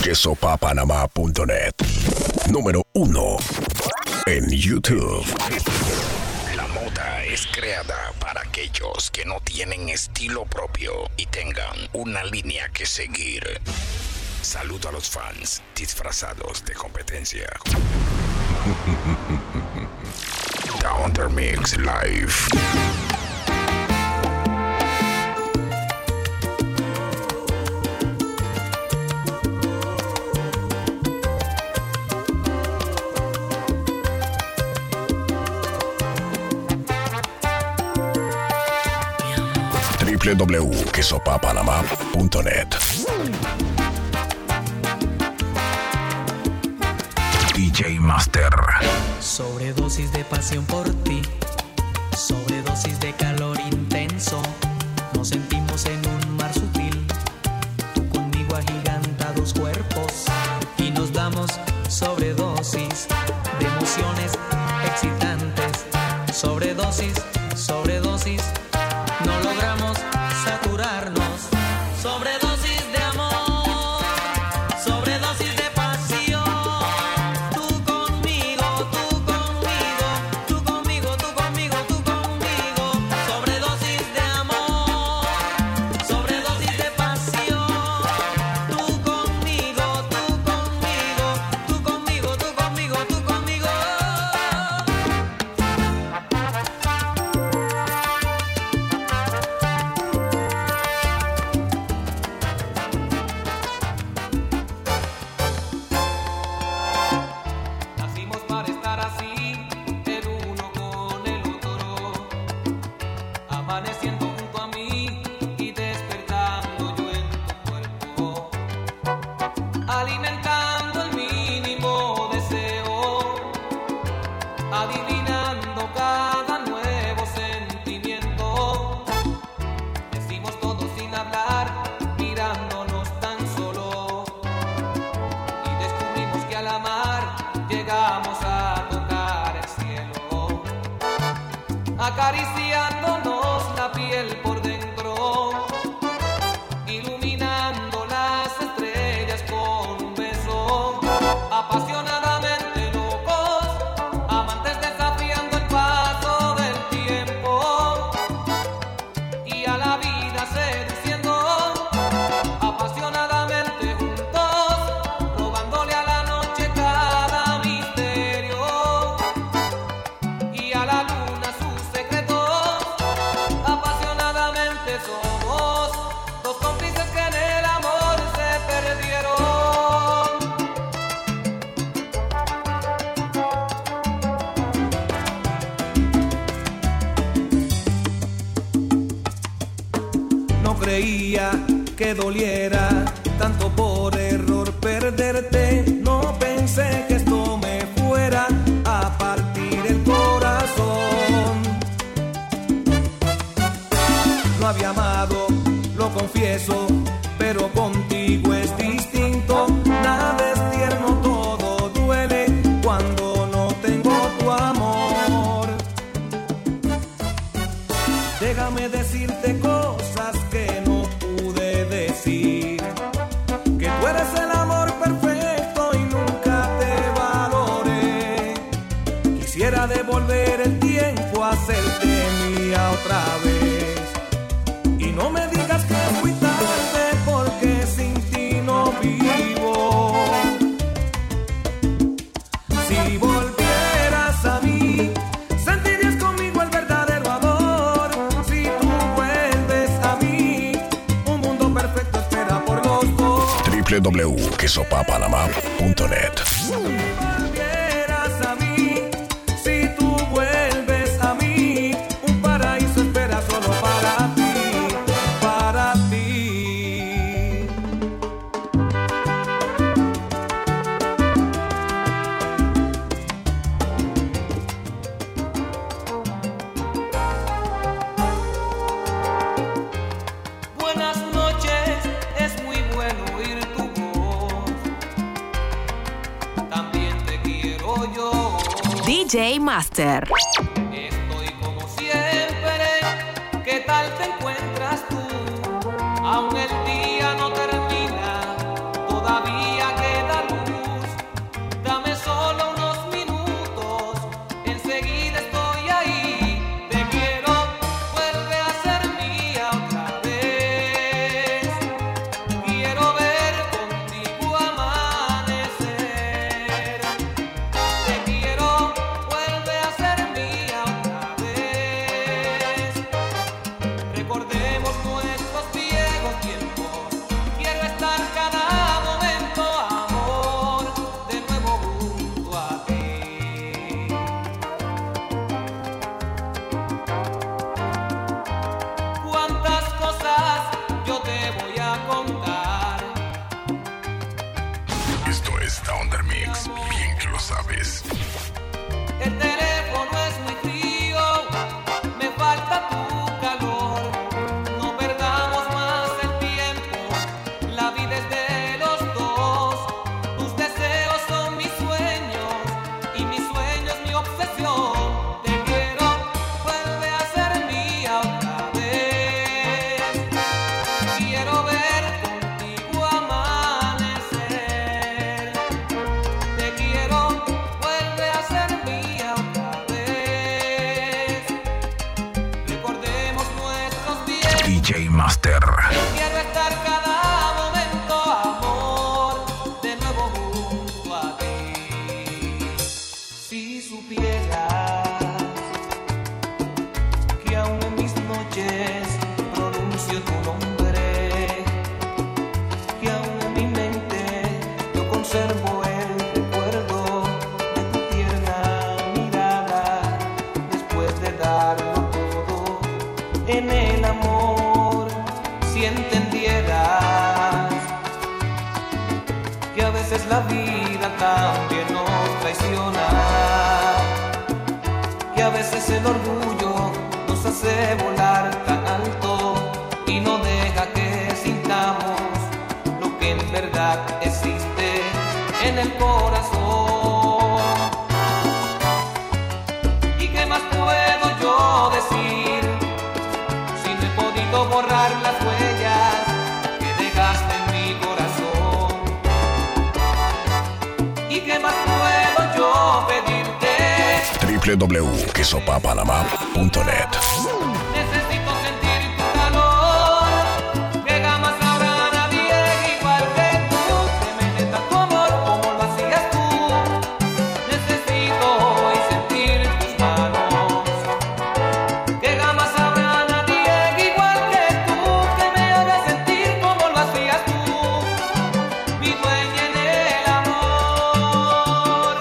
Quesopapanamá.net. Número 1 en YouTube. La moda es creada para aquellos que no tienen estilo propio y tengan una línea que seguir. Saludo a los fans disfrazados de competencia. The Undermix Live. www.quesopapanamá.net. DJ Master. Sobredosis de pasión por ti, sobredosis de calor intenso. Nos sentimos en un mar sutil, tú conmigo agigantados cuerpos, y nos damos sobredosis de emociones excitantes. Sobredosis, sobredosis, no logramos saturarnos. Sobredosis de amor, sobredosis de pasión. Tú conmigo, tú conmigo, tú conmigo, tú conmigo, tú conmigo. Sobredosis de amor, sobredosis de pasión. Tú conmigo, tú conmigo, tú conmigo, tú conmigo, tú conmigo. Nacimos para estar así, el uno con el otro, amaneciendo junto a mí y despertando yo en tu cuerpo, alimentando el mínimo deseo, adivinando cada nuevo sentimiento. Decimos todo sin hablar, mirándonos tan solo, y descubrimos que al amar llegamos a tocar el cielo, acariciándonos la piel por dentro, iluminando las estrellas con un beso, apasionadamente locos, amantes desafiando el paso del tiempo, y a la vida seduciendo, apasionadamente juntos, robándole a la noche cada misterio, y a la luna sus secretos. Apasionadamente somos dos cómplices que en el amor se perdieron. No creía que doliera tanto por error perderte. No pensé que esto me fuera a partir el corazón. No había amado, lo confieso, pero contigo es distinto. Nada es tierno, todo duele cuando no tengo tu amor. Déjame decirte cosas que no pude decir, que tú eres el amor perfecto y nunca te valoré. Quisiera devolver el tiempo, hacerte mía otra vez, y no me digas que fui tarde, porque sin ti no vivo. Si volvieras a mí, sentirías conmigo el verdadero amor. Si tú vuelves a mí, un mundo perfecto espera por los dos. www.quesopapanamá.net. Si volvieras a mí, si tú vuelves a mí, un paraíso espera solo para ti, para ti. Buenas noches, es muy bueno oír tu voz. También te quiero yo. DJ Master. Estoy como siempre. ¿Qué tal te encuentras tú? Aún el día no termina, todavía está Under Mix, bien que lo sabes. El teléfono es muy frío, me falta tu calor. No perdamos más el tiempo, la vida es de los dos. Tus deseos son mis sueños y mis sueños mi obsesión. Te quiero, vuelve a ser mía otra vez. Quiero ver contigo amanecer. Te quiero, vuelve a ser mía otra vez. Recordemos nuestros bienes. DJ Master. Quiero estar cada momento, amor, de nuevo junto a ti. Si supieras que aún en mis noches pronuncio tu nombre, que aún en mi mente yo conservo el recuerdo de tu tierna mirada, después de darlo todo en el amor. Si entendieras que a veces la vida también nos traiciona, que a veces el orgullo nos hace volar tan alto y no deja que sintamos lo que en verdad existe en el corazón. ¿Y qué más puedo yo decir si no he podido borrar las huellas que dejaste en mi corazón? ¿Y qué más puedo yo pedirte? www.quesopapanamá.net. Necesito sentir tu calor, que jamás habrá nadie igual que tú, que me dé tanto amor como lo hacías tú. Necesito hoy sentir tus manos, que jamás habrá nadie igual que tú, que me haga sentir como lo hacías tú, mi dueña en el amor.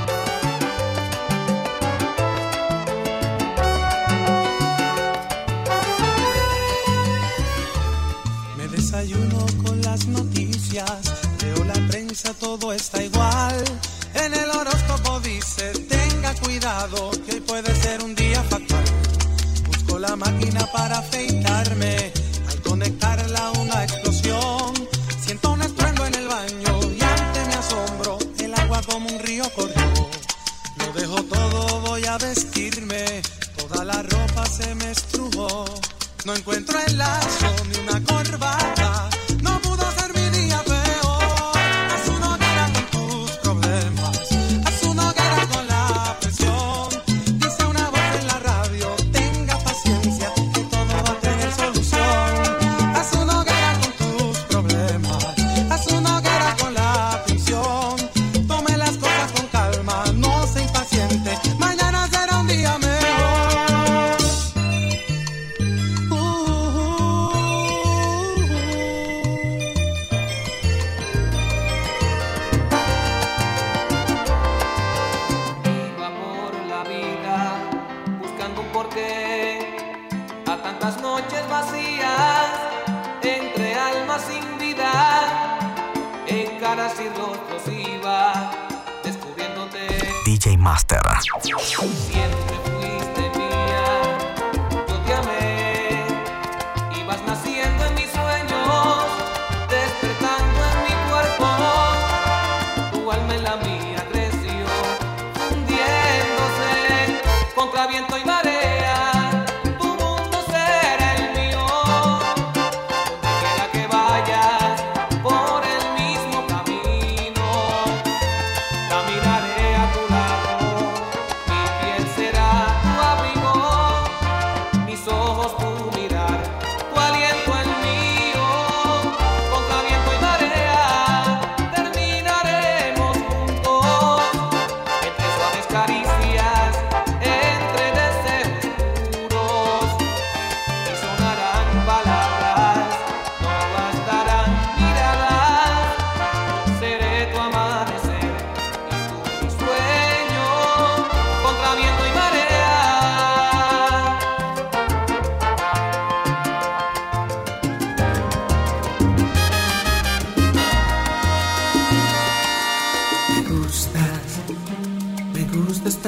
Me desayuno con las noticias, leo la prensa, todo está igual. En el horóscopo dice, tenga cuidado, que hoy puede ser un día fatal. Busco la máquina para afeitarme, al conectarla una explosión. Siento un estruendo en el baño y ante mi asombro, el agua como un río corrió. Lo dejo todo, voy a vestirme, toda la ropa se me estrujó. No encuentro el lazo ni una corbata, no pudo ser mi día peor. Haz una hoguera con tus problemas, haz una hoguera con la presión. Dice una voz en la radio, tenga paciencia, que todo va a tener solución. Haz una hoguera con tus problemas, haz una hoguera con la presión. Tome las cosas con calma, no sea impaciente, mañana será un día mejor. Iba por la vida buscando un porqué a tantas noches vacías entre almas sin vida, en caras y rostros iba descubriéndote. DJ Master. Siempre fuiste mía, yo te amé, ibas naciendo en mis sueños, despertando en mi cuerpo, tu alma en la mía creció, hundiéndose contra viento y marea, tu mundo será el mío, donde quiera que vayas, por el mismo camino, caminaré a tu lado, mi piel será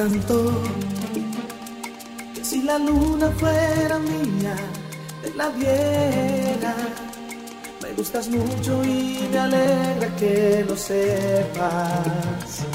tanto que si la luna fuera mía te la diera. Me gustas mucho y me alegra que lo sepas.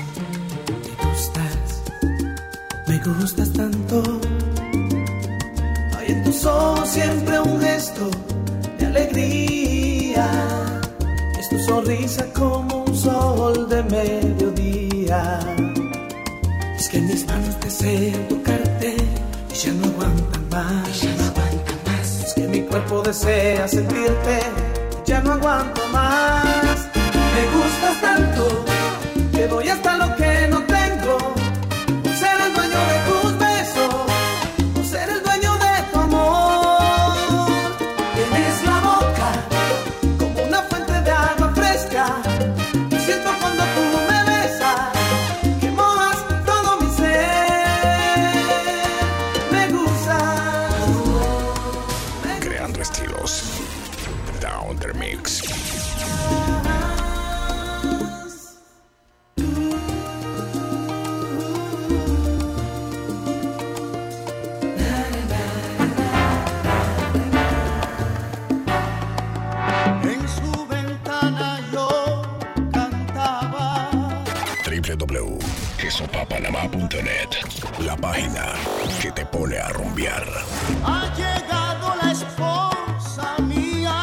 Me gustas tanto. Hay en tus ojos siempre un gesto de alegría. Es tu sonrisa como un sol de mediodía. Es que mis manos desean tocarte y ya no aguantan más. Es que mi cuerpo desea sentirte y ya no aguanto más. Me gustas tanto que doy hasta lo que no tengo. Ser el dueño de tus besos o ser el dueño de tu amor. Tienes la boca como una fuente de agua fresca y siento cuando tú me besas que mojas todo mi ser. Me gustas. Creando estilos. Down the Mix. www.esopapanamá.net, la página que te pone a rumbear. Ha llegado la esposa mía,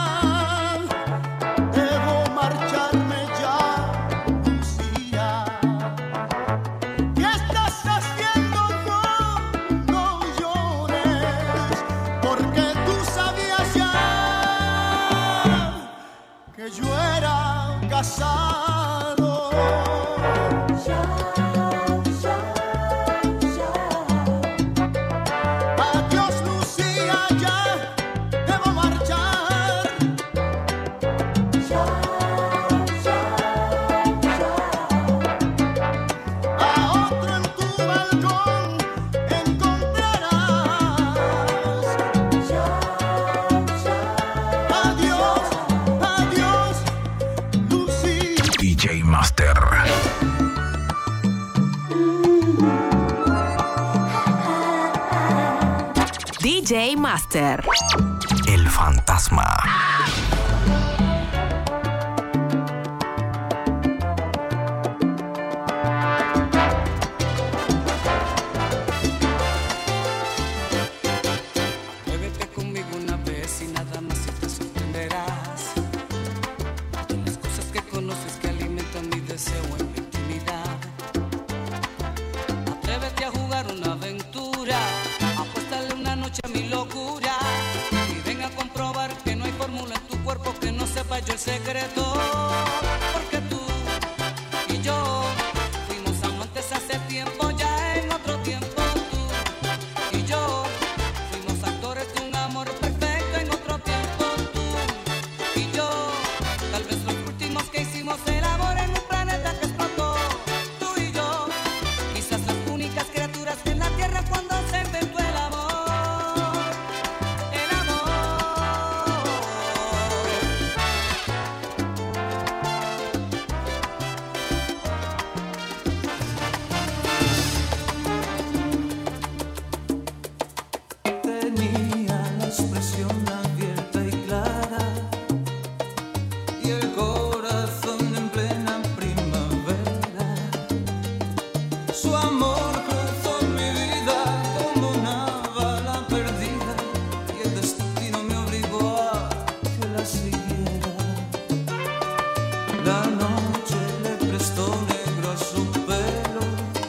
debo marcharme ya, Lucía. ¿Qué estás haciendo? No llores, porque tú sabías ya que yo era casado. DJ Master. DJ Master. El fantasma. Muévete conmigo una vez y nada más y te sorprenderás. Las cosas que conoces que alimentan mi deseo en mi intimidad. Atrévete a jugar una aventura. Apuéstale una noche a mi locura. Y ven a comprobar que no hay fórmula en tu cuerpo que no sepa yo el secreto. Porque tú y yo fuimos amantes hace tiempo, ya en otro tiempo. Tú y yo fuimos actores de un amor perfecto en otro tiempo. Tú y yo, tal vez los últimos que hicimos el amor en un planeta que explotó. Tú y yo, quizás las únicas criaturas en la tierra cuando se inventó el amor. El amor. Tenía la expresión abierta y clara y el corazón en plena primavera. Su amor cruzó mi vida como una bala perdida y el destino me obligó a que la siguiera. La noche le prestó negro a su pelo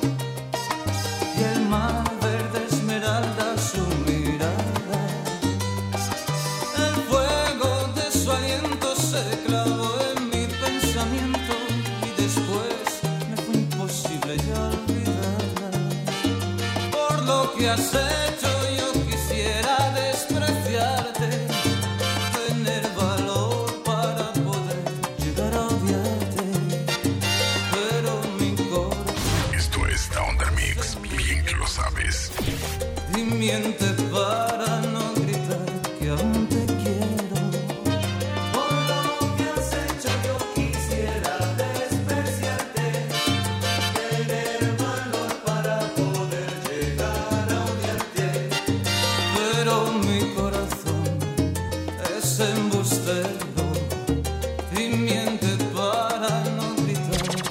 y el mar verde esmeralda su mirada. El fuego de su aliento se clavó en mi pensamiento y después me fue imposible ya olvidarla. Por lo que has hecho yo quisiera despreciarte, tener valor para poder llegar a odiarte, pero mi corazón Esto es Down the Mix, bien que lo sabes. y miente para no gritar que aún te quiero. Por lo que has hecho yo quisiera despreciarte, tener valor para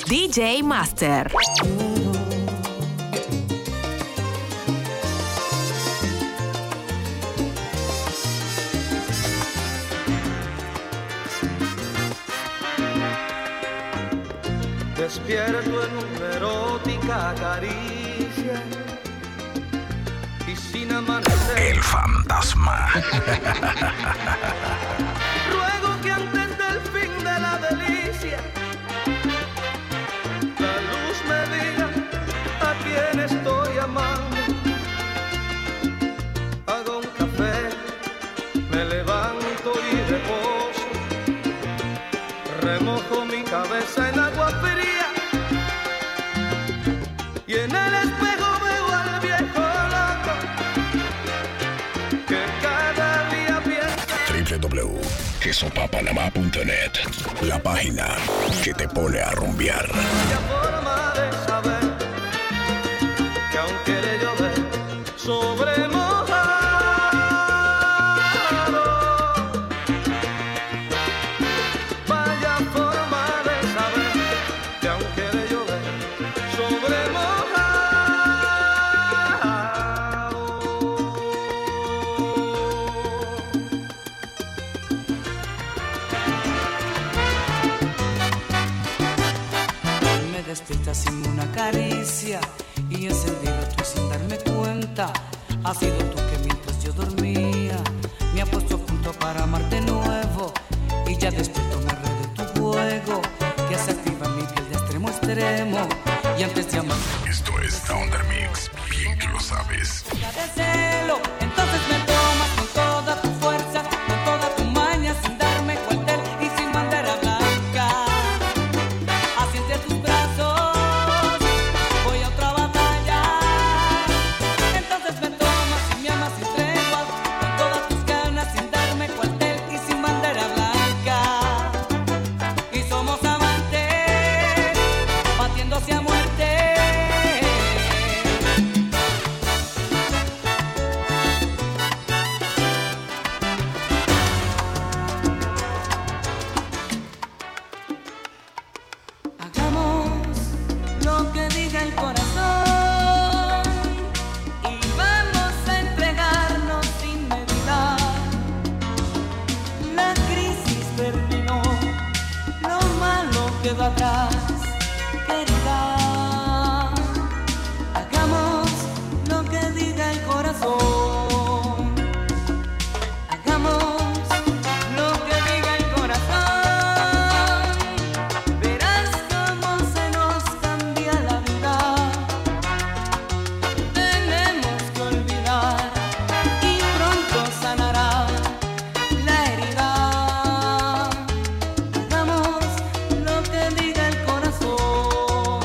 DJ Master. Despierto en una erótica caricia y sin amanecer. El fantasma. Ruego que antes del fin de la delicia la luz me diga a quién estoy amando. Hago un café, me levanto y reposo. Remojo mi cabeza en agua fría y en el espejo veo al viejo loco que cada día piensa. www.esopapanamá.net, la página que te pone a rumbear. La forma de saber que aún quiere llover sobre mojado. Vaya forma de saber que aún quiere llover sobre mojado. Me despierta sin una caricia y encendido tú sin darme cuenta. Has sido tú que mientras yo dormía me has puesto a punto para amar de nuevo. Y ya despierto me red de tu juego que se activa mi piel de extremo a extremo. Y antes de amar Esto es Thunder Mix, bien que lo sabes. de celo, entonces me tomas con toda tu fuerza, con toda tu maña, sin darme cuartel y sin bandera blanca. Así entre tus brazos voy a otra batalla. Entonces me tomas y me amas sin tregua, con todas tus ganas, sin darme cuartel y sin bandera blanca. Y somos amantes, batiéndose a muerte. Hagamos lo que diga el corazón y vamos a entregarnos sin medida. La crisis terminó, lo malo quedó atrás, querida. Hagamos lo que diga el corazón. Hagamos lo que diga el corazón. Verás cómo se nos cambia la vida. Tenemos que olvidar y pronto sanará la herida. Hagamos lo que diga el corazón.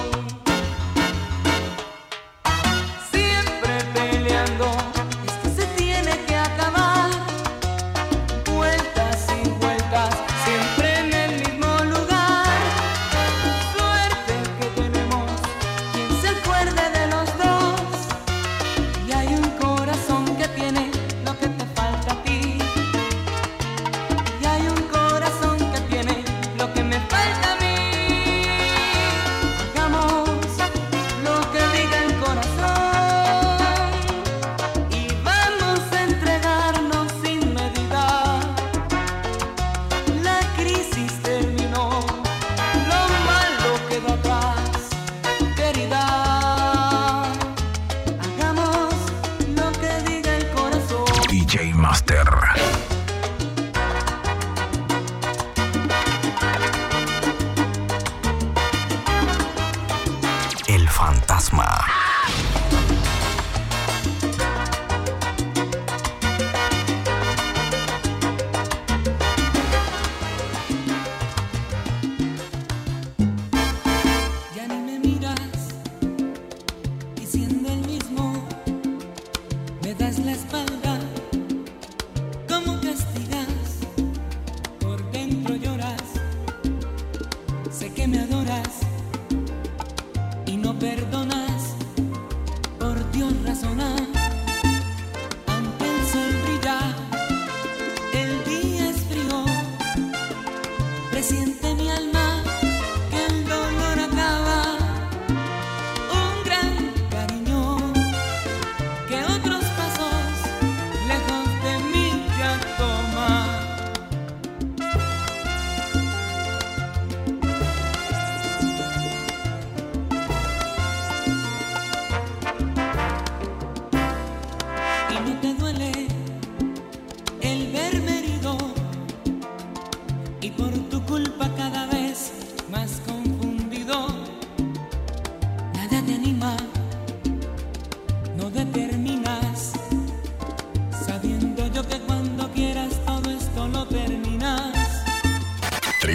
Siempre peleando, esto se tiene que acabar. Vueltas y vueltas, siempre en el mismo lugar. Suerte que tenemos, quien se acuerde de los dos. Y hay un corazón que tiene lo que te falta a ti. Y hay un corazón que tiene lo que me falta a mí. Hagamos lo que diga el corazón y vamos a entregarnos sin medida. La crisis terminó, lo malo quedó atrás, querida. Hagamos lo que diga el corazón. DJ Master. El fantasma. Ya ni me miras y siendo el mismo me das la espalda. ¿Cómo castigas? Por dentro lloras. Sé que me adoras y no perdonas. Por Dios razona. Aunque el sol brilla, el día es frío. Presiente mi alma que el dolor acaba.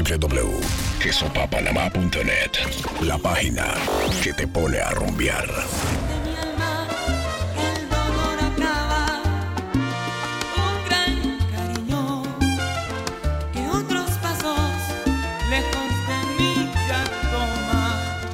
www.esopapanamá.net, la página que te pone a rumbear. De mi alma el dolor acaba, un gran cariño que otros pasos lejos de mí ya toma.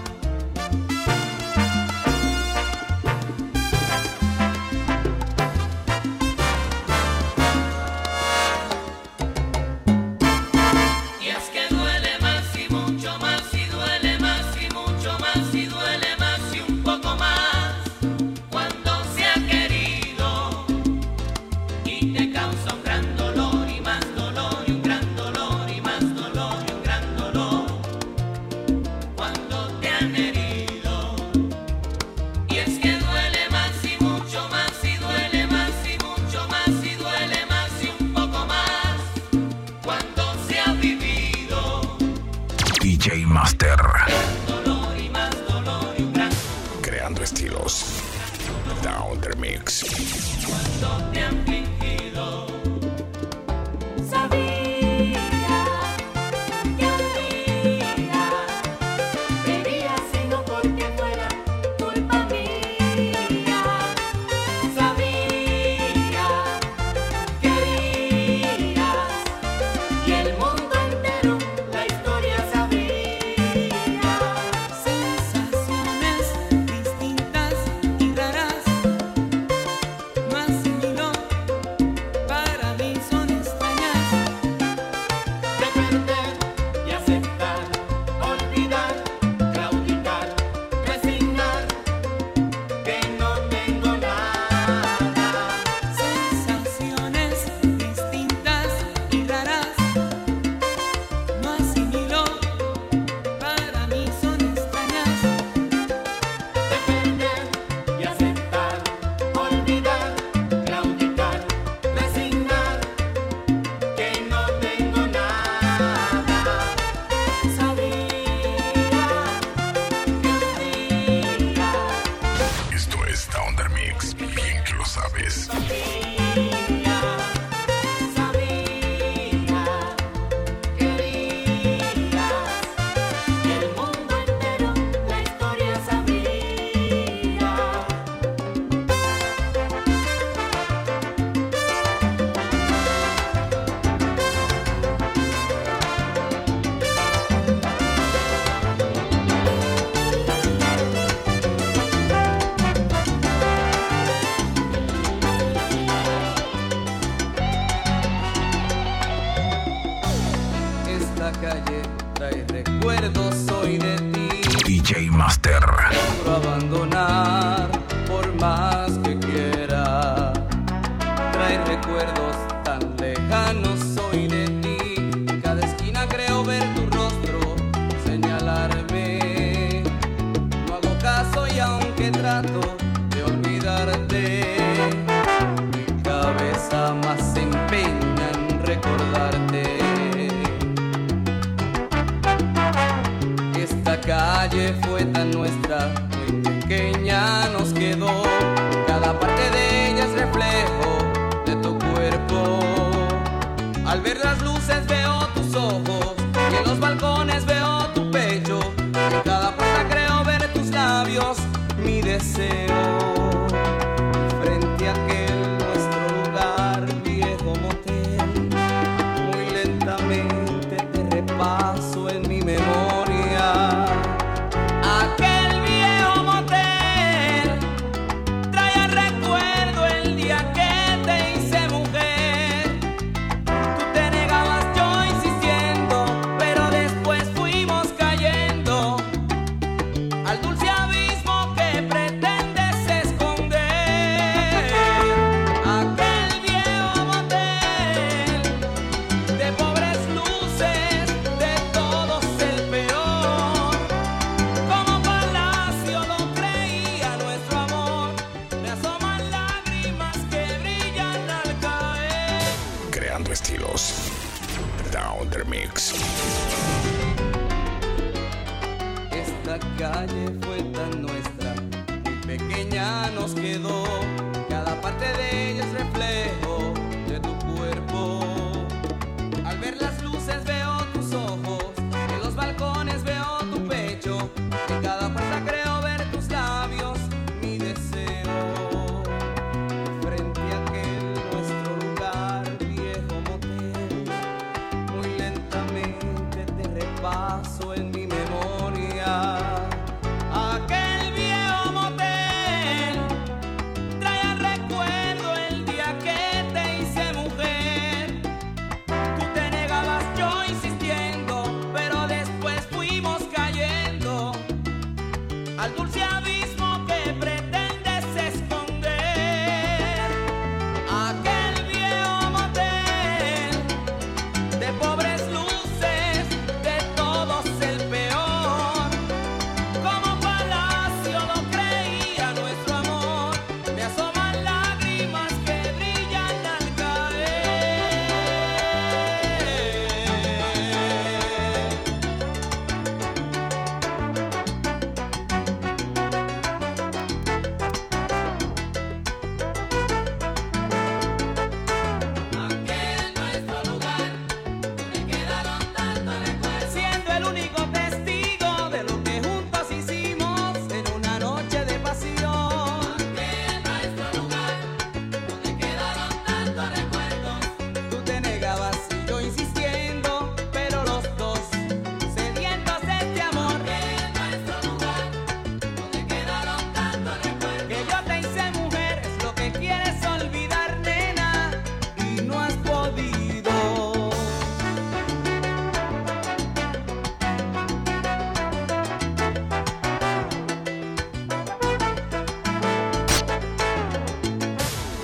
Y es que duele más y mucho más y duele más y mucho más y duele más y un poco más cuando se ha querido y te causa un gran dolor y más dolor y un gran dolor y más dolor y un gran dolor cuando te han herido. Y es que duele más y mucho más y duele más y mucho más y duele más y un poco más cuando se ha vivido DJ Master, dolor y más dolor y un gran creando estilos. Down the Mix. cuando te han fingido. Sabía que un día verías y no porque fuera culpa mía. Sabía que querías y el mundo entero la historia sabía. Sensaciones distintas y raras, más sin hilo, para mí son extrañas. De perder y aceptar, olvidar, claudicar, resignar que no tengo nada. Sensaciones distintas y raras, no asimilo, para mí son extrañas. De perder y aceptar, olvidar, claudicar, resignar que no tengo nada. Sabía que un día Esto es Down the Mix, bien que lo sabes. sabía querías y el mundo entero la historia sabía. Esta calle trae recuerdos hoy de ti. DJ Master, Logro abandonar por más que quiera. Trae recuerdos tan lejanos hoy de ti. En cada esquina creo ver tu rostro señalarme. No hago caso y aunque trato de olvidarte, mi cabeza más se empeña en recordarte. Esta calle fue tan nuestra, muy pequeña nos quedó. Cada parte de ella es reflejo de tu cuerpo. Al ver las luces veo tus ojos y en los balcones veo tu pecho. En cada puerta creo ver tus labios, mi deseo. Frente a aquel nuestro lugar, viejo motel, muy lentamente te repaso en mi memoria. Aquel viejo motel trae recuerdo el día que te hice mujer. Tú te negabas, yo insistiendo, pero después fuimos cayendo al dulce abismo que pretendes esconder. Aquel viejo motel de pobres luces, de todos el peor. Como palacio lo creía nuestro amor, me asoman lágrimas que brillan al caer. creando estilos. Down the Mix. Esta calle fue tan nuestra, muy pequeña nos quedó. Cada parte de ella es reflejo de tu cuerpo. Al ver las luces veo tus ojos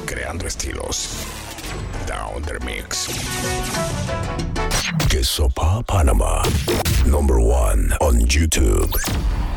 creando estilos. Down the Mix. Que Sopa Panama. #1 on YouTube.